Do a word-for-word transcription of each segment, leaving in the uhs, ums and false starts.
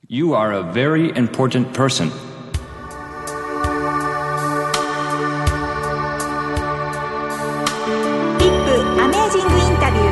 You are a very important person. ビップアメージングインタビュ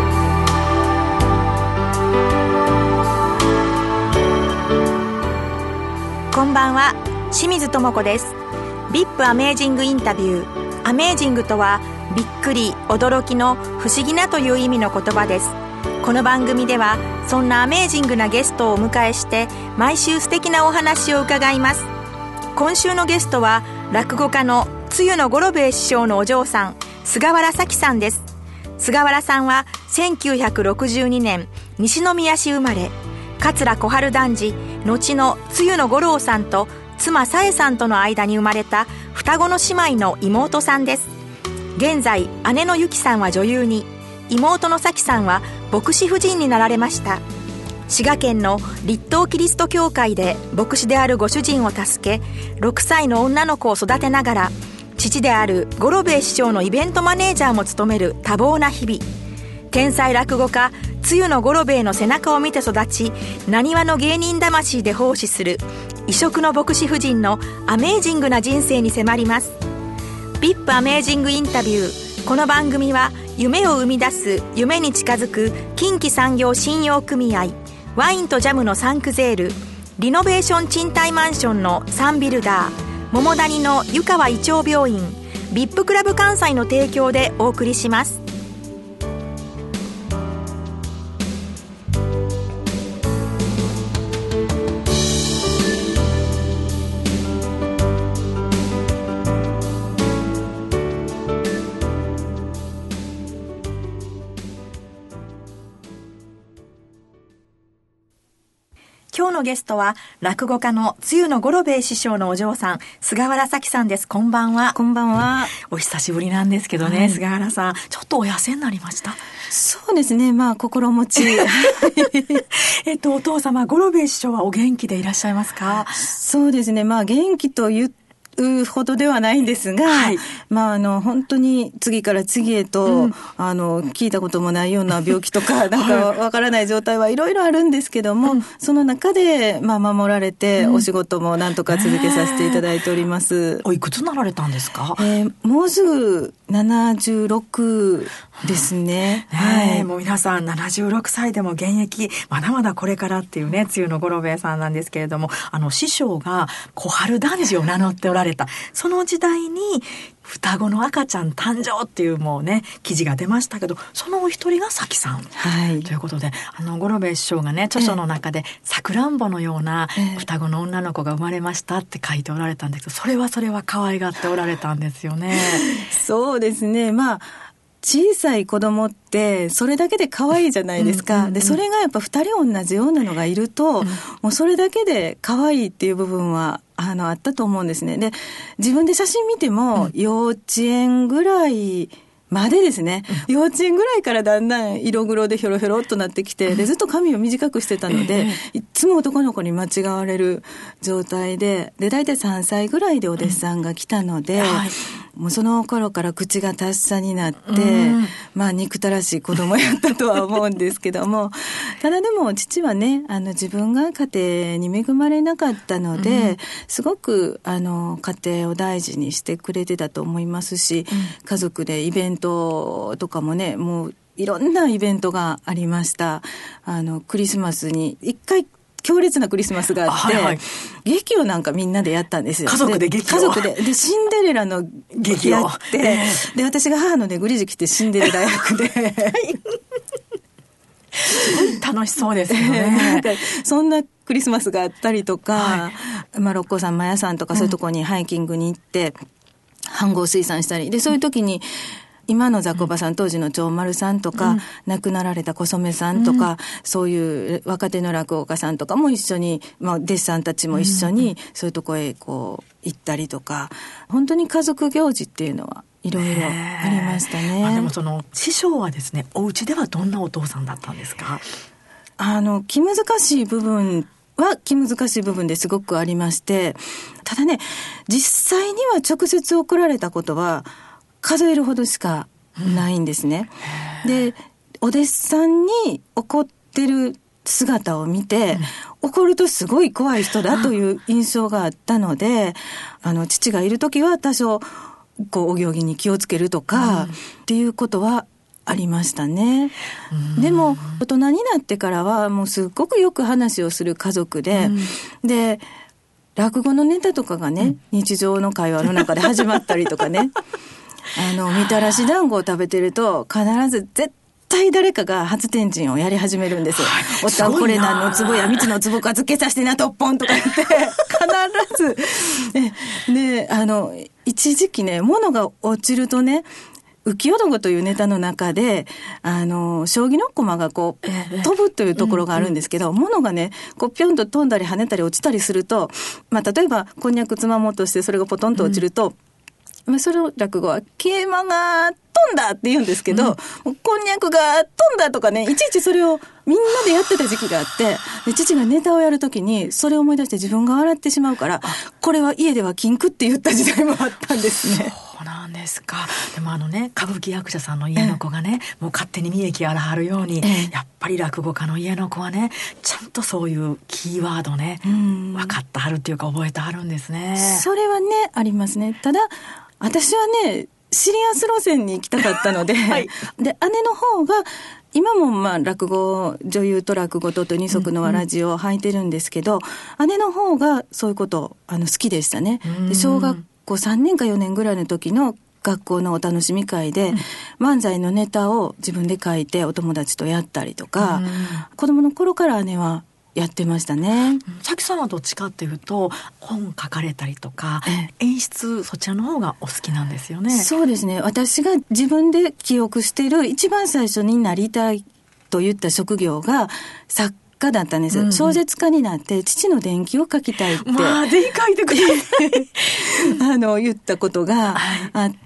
ー。こんばんは、清水智子です。ビップアメージングインタビュー。アメージングとはびっくり、驚きの不思議なという意味の言葉です。この番組ではそんなアメージングなゲストをお迎えして毎週素敵なお話を伺います。今週のゲストは落語家の露野五郎兵衛師匠のお嬢さん、菅原咲さんです。菅原さんはせんきゅうひゃくろくじゅうにねん西宮市生まれ、桂小春団治後の露野五郎さんと妻紗恵さんとの間に生まれた双子の姉妹の妹さんです。現在姉の由紀さんは女優に、妹の咲さんは牧師夫人になられました。滋賀県の立東キリスト教会で牧師であるご主人を助け、ろくさいの女の子を育てながら父である五郎兵衛師匠のイベントマネージャーも務める多忙な日々。天才落語家露野五郎兵衛の背中を見て育ち、浪速の芸人魂で奉仕する異色の牧師夫人のアメージングな人生に迫ります。ビップアメージングインタビュー。この番組は夢を生み出す、夢に近づく近畿産業信用組合、ワインとジャムのサンクゼール、リノベーション賃貸マンションのサンビルダー、桃谷の湯川胃腸病院、ビップクラブ関西の提供でお送りします。今日のゲストは落語家の露野五郎兵衛師匠のお嬢さん、菅原咲さんです。こんばんは。 こんばんは。 お久しぶりなんですけどね、はい、菅原さんちょっとお痩せになりました？ そうですね、まあ心持ちえっとお父様五郎兵衛師匠はお元気でいらっしゃいますか？ そうですね、まあ元気と言ってほどではないんですが、はい、まああの本当に次から次へと、うん、あの聞いたこともないような病気とかなんかわからない状態はいろいろあるんですけども、はい、その中でまあ守られて、うん、お仕事もなんとか続けさせていただいております。 えー、おいくつなられたんですか？ えー、もうすぐななじゅうろくですね。 うん、はい、もう皆さんななじゅうろくさいでも現役、まだまだこれからっていうね露野五郎兵衛さんなんですけれども、あの師匠が小春団治を名乗っておられたその時代に双子の赤ちゃん誕生っていうもうね記事が出ましたけど、そのお一人が咲さん、はい、ということで、あの五郎兵衛師匠がね著書の中でさくらんぼのような双子の女の子が生まれましたって書いておられたんですけど、それはそれは可愛がっておられたんですよね。 そうですね、まあ小さい子供ってそれだけで可愛いじゃないですか。うんうんうん、でそれがやっぱ二人同じようなのがいると、うん、もうそれだけで可愛いっていう部分はあのあったと思うんですね。で自分で写真見ても、うん、幼稚園ぐらいまでですね、うん、幼稚園ぐらいからだんだん色黒でひょろひょろっとなってきて、うん、でずっと髪を短くしてたので、えー、いつも男の子に間違われる状態で、で大体さんさいぐらいでお弟子さんが来たので、うん、はい、もうその頃から口が達者になって、うん、まあ憎たらしい子供やったとは思うんですけどもただでも父はね、あの自分が家庭に恵まれなかったので、うん、すごくあの家庭を大事にしてくれてたと思いますし、うん、家族でイベントとかもね、もういろんなイベントがありました。あのクリスマスに一回強烈なクリスマスがあって、はいはい、劇をなんかみんなでやったんですよ。 家族で劇を。 家族で。で、シンデレラの劇やって、えー、で、私が母のねぐりじきてシンデレラ役で。 すごい楽しそうですよね。 なんかそんなクリスマスがあったりとか、はい、まあ、六甲山マヤ山とかそういうところにハイキングに行って、飯盒水産したり、で、そういう時に、今のザコバさん、当時の長丸さんとか、うん、亡くなられた小染さんとか、うん、そういう若手の落語家さんとかも一緒に、まあ、弟子さんたちも一緒に、そういうとこへこう行ったりとか、本当に家族行事っていうのはいろいろありましたね。 あ、でもその師匠はですね、お家ではどんなお父さんだったんですか？ あの気難しい部分は気難しい部分ですごくありまして、ただね、実際には直接送られたことは数えるほどしかないんですね。うん、で、お弟子さんに怒ってる姿を見て、うん、怒るとすごい怖い人だという印象があったので、あの父がいる時は多少こうお行儀に気をつけるとか、うん、っていうことはありましたね。でも大人になってからはもうすっごくよく話をする家族で、うん、で落語のネタとかがね、うん、日常の会話の中で始まったりとかねあのみたらし団子を食べてると必ず絶対誰かが初天神をやり始めるんですよ。おったんこれ何の壺や蜜の壺かつけさせてなとっぽんとか言って必ずで、あの一時期ね物が落ちるとね、浮世道というネタの中であの将棋の駒がこう飛ぶというところがあるんですけど、物がねこうピョンと飛んだり跳ねたり落ちたりすると、まあ、例えばこんにゃくつまもうとしてそれがポトンと落ちると、うんまあ、それを落語は桂馬が飛んだって言うんですけど、うん、こんにゃくが飛んだとかね、いちいちそれをみんなでやってた時期があって、で父がネタをやるときにそれを思い出して自分が笑ってしまうから、これは家では禁句って言った時代もあったんですね。 そうなんですか。でもあのね、歌舞伎役者さんの家の子がね、ええ、もう勝手に見益あらはるように、ええ、やっぱり落語家の家の子はね、ちゃんとそういうキーワードね、分かってはるっていうか覚えてはるんですね。 それはねありますね。ただ私はねシリアス路線に行きたかったので、はい、で姉の方が今もまあ落語女優と落語とと二足のわらじを履いてるんですけど、うんうん、姉の方がそういうことあの好きでしたね。で小学校さんねんかよねんぐらいの時の学校のお楽しみ会で、うん、漫才のネタを自分で書いてお友達とやったりとか、うん、子供の頃から姉はやってましたね。 さきさんはどっちかっていうと本書かれたりとか、ええ、演出そちらの方がお好きなんですよね。 そうですね。私が自分で記憶している一番最初になりたいと言った職業が作家だったんです、うんうん、小説家になって父の伝記を書きたいって、 まあ、ぜひ書いてくださいあの言ったことがあって、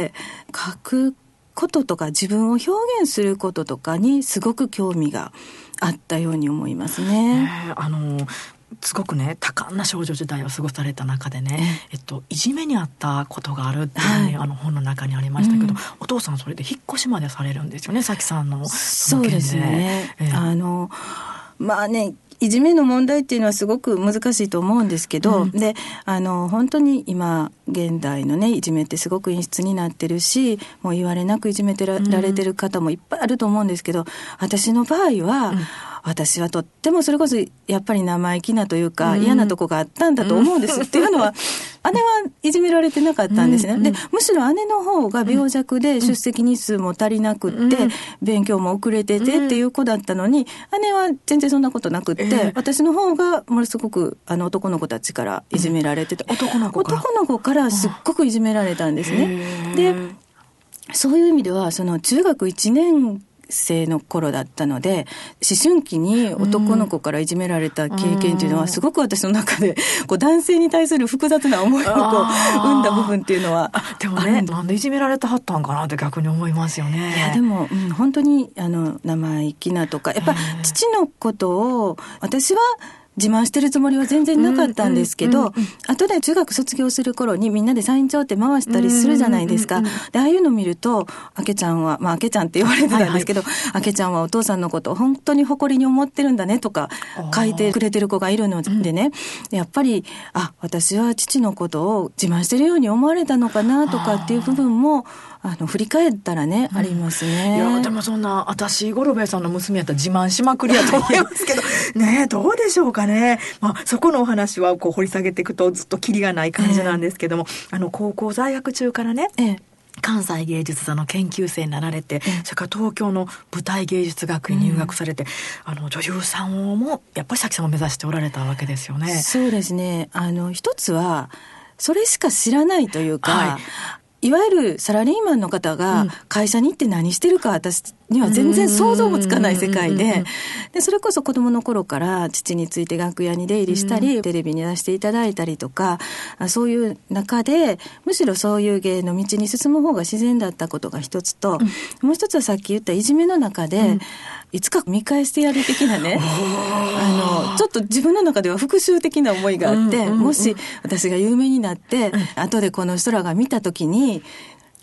はい、書くこととか自分を表現することとかにすごく興味があったように思いますね。 ね、あのすごくね多感な少女時代を過ごされた中でね、えっと、いじめにあったことがあるっていう、ね、はい、あの本の中にありましたけど、うん、お父さんそれで引っ越しまでされるんですよね、さきさんのその件で。そうですね、えー、あのまあねいじめの問題っていうのはすごく難しいと思うんですけど、うん、であの本当に今現代のねいじめってすごく陰湿になってるし、もう言われなくいじめて ら,、うん、られてる方もいっぱいあると思うんですけど、私の場合は、うん、私はとってもそれこそやっぱり生意気なというか、うん、嫌なとこがあったんだと思うんです、うん、っていうのは姉はいじめられてなかったんですね、うん、でむしろ姉の方が病弱で出席日数も足りなくって、うん、勉強も遅れててっていう子だったのに、姉は全然そんなことなくって、えー、私の方がものすごくあの男の子たちからいじめられてて、うん、 男の子から男の子からすっごくいじめられたんですね。でそういう意味ではその中学いちねん生の頃だったので、思春期に男の子からいじめられた経験というのはすごく私の中でこう男性に対する複雑な思いをこう生んだ部分っていうのは。 でもね、なんでいじめられたはったんかなって逆に思いますよね。 いやでも、うん、本当にあの生意気なとかやっぱ父のことを私は自慢してるつもりは全然なかったんですけど、うんうんうんうん、後で中学卒業する頃にみんなでサイン帳って回したりするじゃないですか、うんうんうんうん、でああいうの見るとあけちゃんはまああけちゃんって言われてたんですけど、はいはい、あけちゃんはお父さんのことを本当に誇りに思ってるんだねとか書いてくれてる子がいるのでね、やっぱりあ私は父のことを自慢してるように思われたのかなとかっていう部分もあの振り返ったらね、うん、ありますね。 いやでもそんな私五郎兵衛さんの娘やったら自慢しまくりやと思いますけどね、どうでしょうかね、まあ、そこのお話はこう掘り下げていくとずっとキリがない感じなんですけども、えー、あの高校在学中からね、えー関西芸術座の研究生になられて、それから東京の舞台芸術学院に入学されて、うん、あの女優さんをもやっぱりさきさんを目指しておられたわけですよね。 そうですね、あの一つはそれしか知らないというか、はい、いわゆるサラリーマンの方が会社に行って何してるか私には全然想像もつかない世界で、でそれこそ子供の頃から父について楽屋に出入りしたり、テレビに出していただいたりとか、そういう中でむしろそういう芸の道に進む方が自然だったことが一つと、もう一つはさっき言ったいじめの中で、うん、いつか見返してやる的なね、あのちょっと自分の中では復讐的な思いがあって、うんうんうん、もし私が有名になって、うん、後でこの人らが見た時に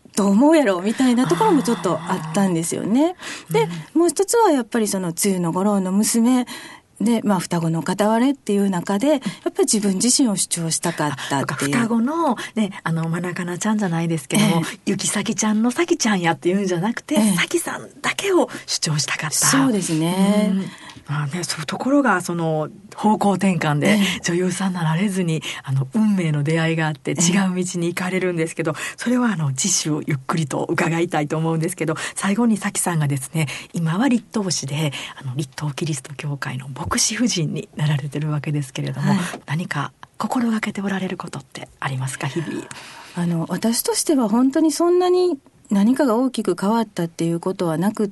どう思うやろみたいなところもちょっとあったんですよね。で、もう一つはやっぱりその露の五郎の娘で、まあ、双子の片割れっていう中でやっぱり自分自身を主張したかったっていう。 双子の、ね、あのまなかなちゃんじゃないですけども、ええ、ゆきさきちゃんのさきちゃんやっていうんじゃなくて、ええ、さきさんだけを主張したかった。 そうですね。 うんまあね、そういうところがその方向転換で女優さんになられずにあの運命の出会いがあって違う道に行かれるんですけど、それはあの次週ゆっくりと伺いたいと思うんですけど、最後にさきさんがですね、今は立東市であの立東キリスト教会の牧師夫人になられてるわけですけれども、はい、何か心がけておられることってありますか、日々。 あの私としては本当にそんなに何かが大きく変わったっていうことはなくって、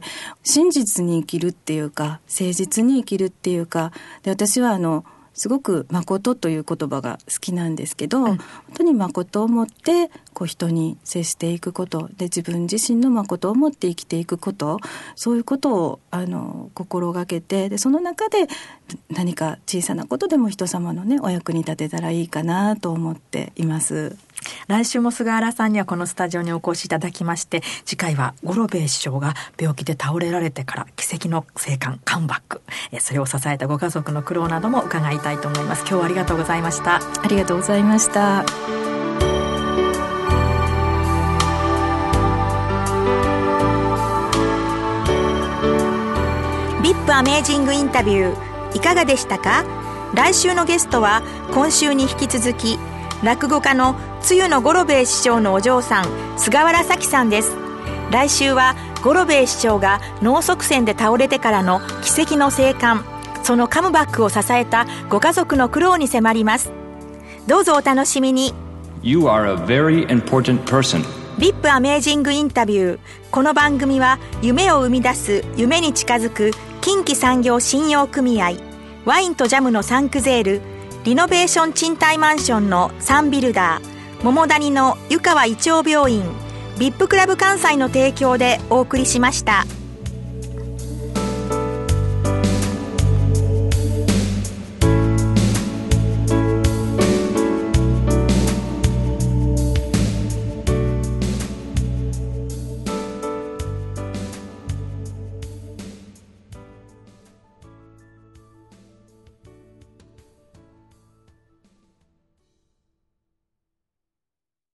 真実に生きるっていうか誠実に生きるっていうかで、私はあのすごく誠という言葉が好きなんですけど、うん、本当に誠を持ってこう人に接していくことで、自分自身の誠を持って生きていくこと、そういうことをあの心がけて、でその中で何か小さなことでも人様のねお役に立てたらいいかなと思っています。 来週も菅原さんにはこのスタジオにお越しいただきまして、次回は五郎兵衛師匠が病気で倒れられてから奇跡の生還カムバック、それを支えたご家族の苦労なども伺いたいと思います。今日はありがとうございました。 ありがとうございました。 ビップ アメージングインタビューいかがでしたか。来週のゲストは今週に引き続き落語家の露の五郎兵衛師匠のお嬢さん、菅原咲さんです。来週は五郎兵衛師匠が脳塞栓で倒れてからの奇跡の生還、そのカムバックを支えたご家族の苦労に迫ります。どうぞお楽しみに。 You are a very important person。 ビップ アメージングインタビュー。この番組は夢を生み出す、夢に近づく近畿産業信用組合、ワインとジャムのサンクゼール、リノベーション賃貸マンションのサンビルダー、桃谷の湯川胃腸病院、ビップクラブ関西の提供でお送りしました。